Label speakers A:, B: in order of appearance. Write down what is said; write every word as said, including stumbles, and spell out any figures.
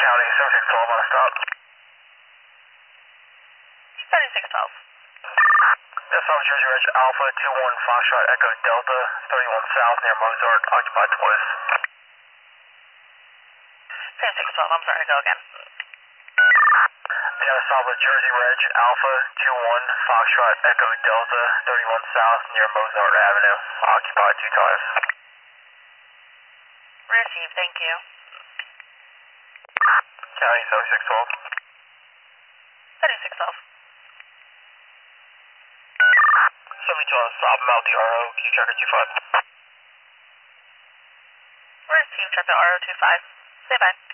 A: County, seventy-six twelve on a stop.
B: seventy-six twelve.
A: Yes, on Jersey Ridge, Alpha two one Foxtrot Echo Delta, thirty-one South near Mozart, occupied twice.
B: seventy-six twelve, I'm sorry, go again.
A: Yes, Alpha Jersey Ridge, Alpha two one Foxtrot Echo Delta, thirty-one South near Mozart Avenue, occupied two times.
B: Receive, thank you.
A: County, seventy-six twelve.
B: seventy-six twelve.
A: seventy-two on stop, Mount D R O, Q checker two five.
B: Receive, check the R O two five. Say bye.